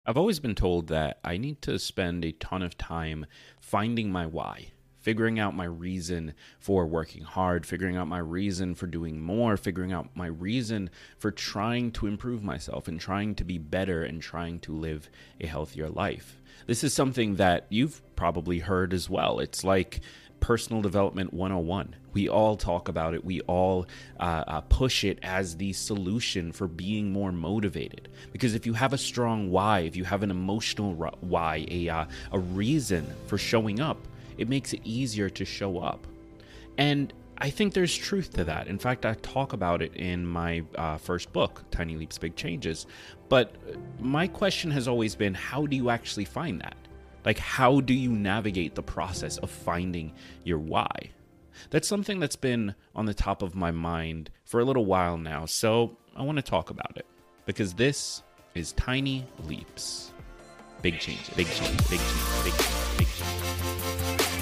I've always been told that I need to spend a ton of time finding my why, figuring out my reason for working hard, figuring out my reason for doing more, figuring out my reason for trying to improve myself and trying to be better and trying to live a healthier life. This is something that you've probably heard as well. It's like personal development 101. We all talk about it. We all push it as the solution for being more motivated. Because if you have a strong why, if you have an emotional why, a reason for showing up, it makes it easier to show up. And I think there's truth to that. In fact, I talk about it in my first book, Tiny Leaps, Big Changes. But my question has always been, how do you actually find that? Like, how do you navigate the process of finding your why? That's something that's been on the top of my mind for a little while now, so I want to talk about it. Because this is Tiny Leaps. Big changes, big changes, big changes, big changes, big changes.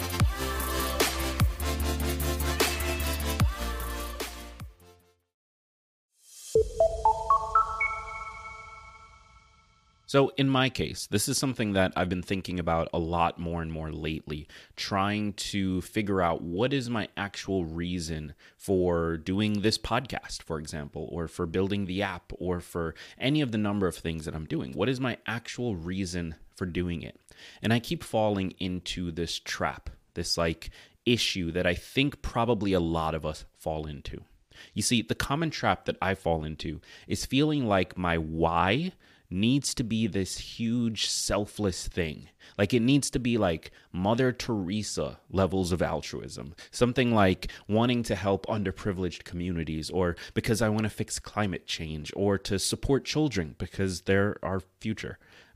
So in my case, this is something that I've been thinking about a lot more and more lately, trying to figure out what is my actual reason for doing this podcast, for example, or for building the app, or for any of the number of things that I'm doing. What is my actual reason for doing it? And I keep falling into this trap, this issue that I think probably a lot of us fall into. You see, the common trap that I fall into is feeling like my why needs to be this huge selfless thing. Like, it needs to be like Mother Teresa levels of altruism. Something like wanting to help underprivileged communities, or because I want to fix climate change, or to support children because they're our future.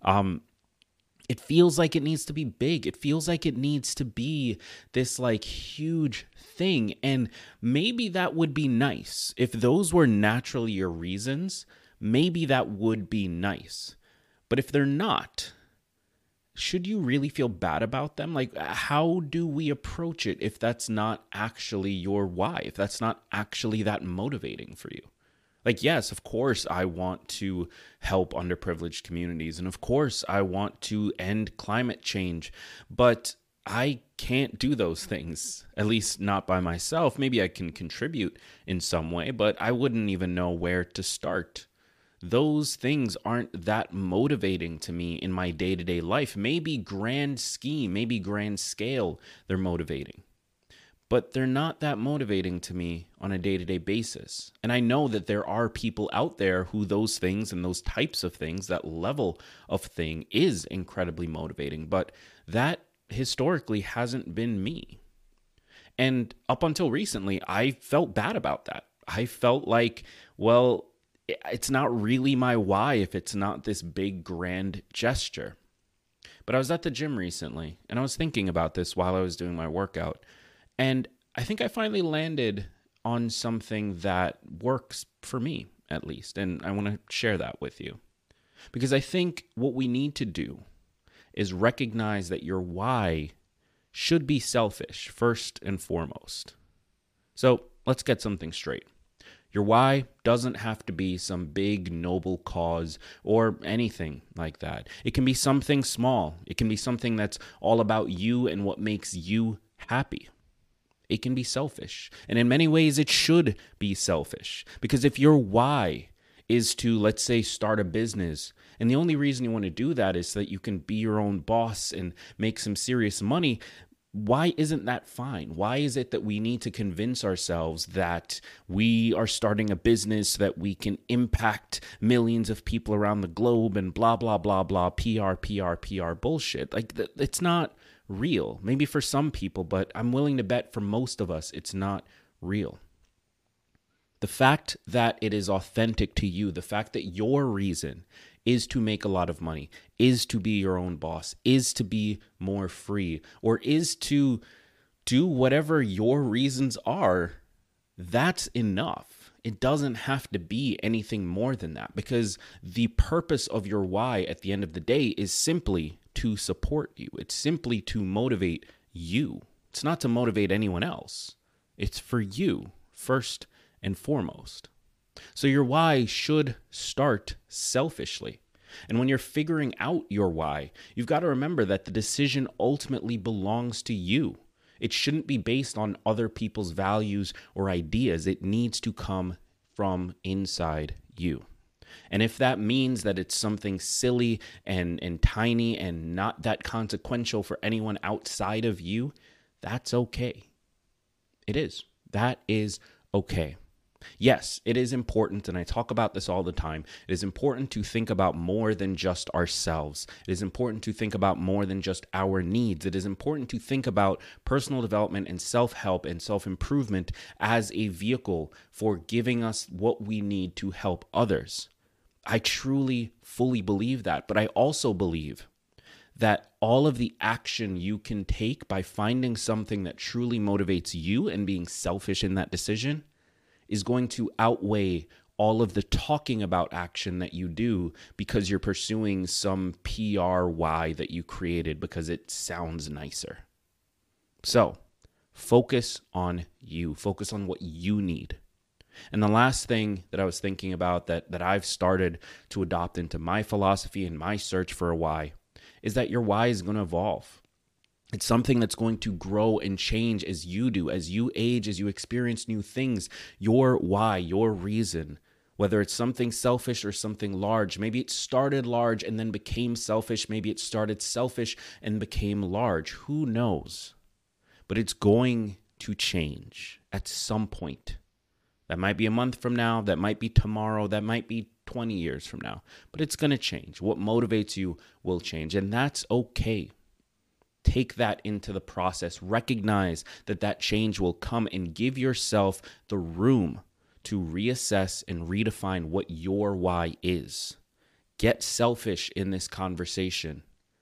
It feels like it needs to be big. It feels like it needs to be this huge thing. And maybe that would be nice. If those were naturally your reasons, maybe that would be nice. But if they're not, should you really feel bad about them? Like, how do we approach it if that's not actually your why, if that's not actually that motivating for you? Like, yes, of course, I want to help underprivileged communities, and of course, I want to end climate change, but I can't do those things, at least not by myself. Maybe I can contribute in some way, but I wouldn't even know where to start. Those things aren't that motivating to me in my day-to-day life. Maybe grand scheme, maybe grand scale, they're motivating. But they're not that motivating to me on a day-to-day basis. And I know that there are people out there who those things and those types of things, that level of thing, is incredibly motivating. But that historically hasn't been me. And up until recently, I felt bad about that. I felt like, well, it's not really my why if it's not this big grand gesture. But I was at the gym recently, and I was thinking about this while I was doing my workout. And I think I finally landed on something that works for me, at least. And I want to share that with you. Because I think what we need to do is recognize that your why should be selfish, first and foremost. So let's get something straight. Your why doesn't have to be some big, noble cause or anything like that. It can be something small. It can be something that's all about you and what makes you happy. It can be selfish. And in many ways, it should be selfish. Because if your why is to, let's say, start a business, and the only reason you want to do that is so that you can be your own boss and make some serious money, why isn't that fine? Why is it that we need to convince ourselves that we are starting a business so that we can impact millions of people around the globe and blah, blah, blah, blah, PR bullshit? Like, it's not real. Maybe for some people, but I'm willing to bet for most of us, it's not real. The fact that it is authentic to you, the fact that your reason is to make a lot of money, is to be your own boss, is to be more free, or is to do whatever your reasons are, that's enough. It doesn't have to be anything more than that, because the purpose of your why at the end of the day is simply to support you. It's simply to motivate you. It's not to motivate anyone else. It's for you, first and foremost. So your why should start selfishly. And when you're figuring out your why, you've got to remember that the decision ultimately belongs to you. It shouldn't be based on other people's values or ideas. It needs to come from inside you. And if that means that it's something silly and tiny and not that consequential for anyone outside of you, that's okay. It is. That is okay. Yes, it is important, and I talk about this all the time. It is important to think about more than just ourselves. It is important to think about more than just our needs. It is important to think about personal development and self-help and self-improvement as a vehicle for giving us what we need to help others. I truly, fully believe that, but I also believe that all of the action you can take by finding something that truly motivates you and being selfish in that decision is going to outweigh all of the talking about action that you do because you're pursuing some PR why that you created because it sounds nicer. So focus on you. Focus on what you need. And the last thing that I was thinking about that I've started to adopt into my philosophy and my search for a why is that your why is going to evolve. It's something that's going to grow and change as you do, as you age, as you experience new things. Your why, your reason, whether it's something selfish or something large. Maybe it started large and then became selfish. Maybe it started selfish and became large. Who knows? But it's going to change at some point. That might be a month from now. That might be tomorrow. That might be 20 years from now. But it's going to change. What motivates you will change. And that's okay. Take that into the process. Recognize that that change will come and give yourself the room to reassess and redefine what your why is. Get selfish in this conversation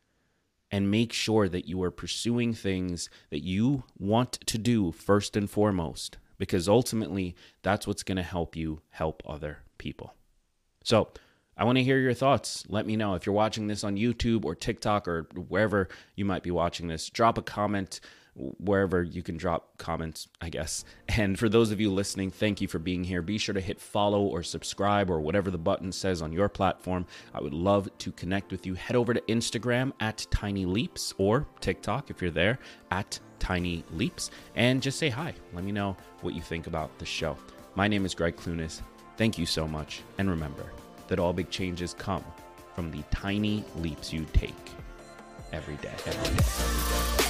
and make sure that you are pursuing things that you want to do first and foremost, because ultimately that's what's going to help you help other people. So I want to hear your thoughts. Let me know if you're watching this on YouTube or TikTok or wherever you might be watching this. Drop a comment wherever you can drop comments, I guess. And for those of you listening, thank you for being here. Be sure to hit follow or subscribe or whatever the button says on your platform. I would love to connect with you. Head over to Instagram at Tiny Leaps or TikTok if you're there at Tiny Leaps and just say hi. Let me know what you think about the show. My name is Greg Clunis. Thank you so much. And remember that all big changes come from the tiny leaps you take every day.